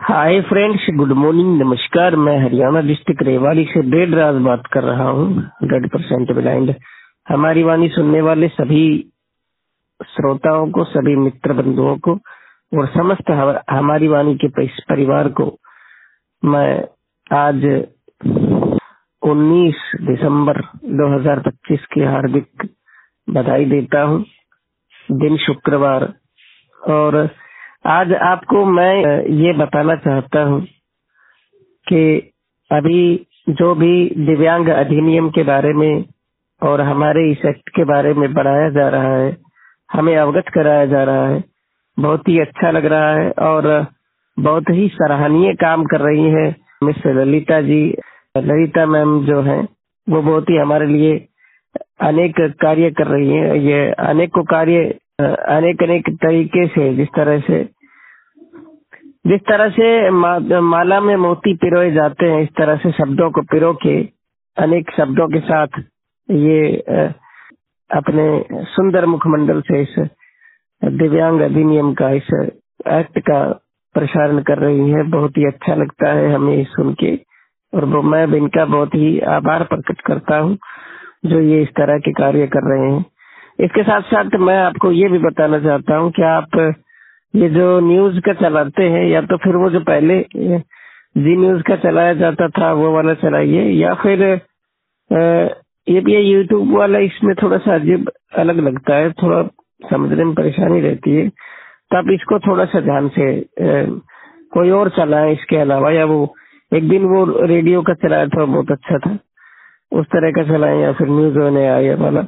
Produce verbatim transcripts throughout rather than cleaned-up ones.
Hi friends, good morning, नमस्कार। मैं Haryana district Rewari से डेढ़ राज बात कर रहा हूँ। Hundred percent blind. हमारी वाणी सुनने वाले सभी श्रोताओं को, सभी मित्र बंधुओं को और समस्त हमारी वाणी के परिवार को मैं आज उन्नीस दिसंबर दो हज़ार पच्चीस की हार्दिक बधाई देता हूँ। दिन शुक्रवार। और आज आपको मैं ये बताना चाहता हूँ कि अभी जो भी दिव्यांग अधिनियम के बारे में और हमारे इस एक्ट के बारे में बढ़ाया जा रहा है, हमें अवगत कराया जा रहा है, बहुत ही अच्छा लग रहा है और बहुत ही सराहनीय काम कर रही है मिस ललिता जी। ललिता मैम जो है वो बहुत ही हमारे लिए अनेक कार्य कर रही है। ये अनेकों कार्य अनेक अनेक तरीके से, जिस तरह से जिस तरह से मा, माला में मोती पिरोए जाते हैं, इस तरह से शब्दों को पिरो के अनेक शब्दों के साथ ये अपने सुंदर मुखमंडल से इस दिव्यांग अधिनियम का, इस एक्ट का प्रसारण कर रही है। बहुत ही अच्छा लगता है हमें सुन के और वो मैं इनका बहुत ही आभार प्रकट करता हूँ जो ये इस तरह के कार्य कर रहे हैं। इसके साथ साथ मैं आपको ये भी बताना चाहता हूँ कि आप ये जो न्यूज का चलाते हैं, या तो फिर वो जो पहले जी न्यूज का चलाया जाता था वो वाला चलाइए, या फिर ये भी यूट्यूब वाला, इसमें थोड़ा सा अजीब अलग लगता है, थोड़ा समझने में परेशानी रहती है। तो आप इसको थोड़ा सा ध्यान से कोई और चलाएं इसके अलावा, या वो एक दिन वो रेडियो का चलाया था बहुत अच्छा था, उस तरह का चलाएं, या फिर न्यूज होने आया वाला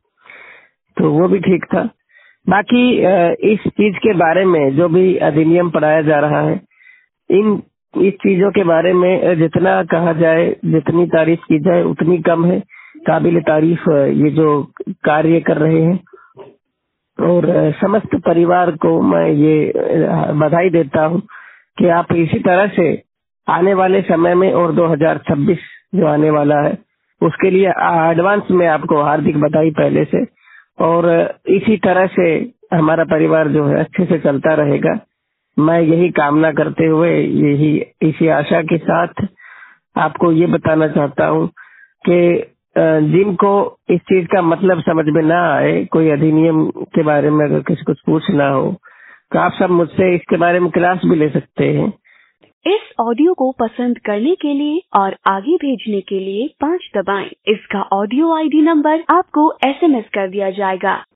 तो वो भी ठीक था। बाकी इस चीज के बारे में जो भी अधिनियम पढ़ाया जा रहा है, इन इस चीजों के बारे में जितना कहा जाए, जितनी तारीफ की जाए उतनी कम है। काबिल तारीफ ये जो कार्य कर रहे हैं और समस्त परिवार को मैं ये बधाई देता हूँ कि आप इसी तरह से आने वाले समय में और दो हज़ार छब्बीस जो आने वाला है उसके लिए एडवांस में आपको हार्दिक बधाई पहले से। और इसी तरह से हमारा परिवार जो है अच्छे से चलता रहेगा, मैं यही कामना करते हुए, यही इसी आशा के साथ आपको ये बताना चाहता हूँ कि जिनको इस चीज का मतलब समझ में ना आए, कोई अधिनियम के बारे में अगर किसी कुछ पूछना हो तो आप सब मुझसे इसके बारे में क्लास भी ले सकते हैं। इस ऑडियो को पसंद करने के लिए और आगे भेजने के लिए पाँच दबाएं। इसका ऑडियो आईडी नंबर आपको एसएमएस कर दिया जाएगा।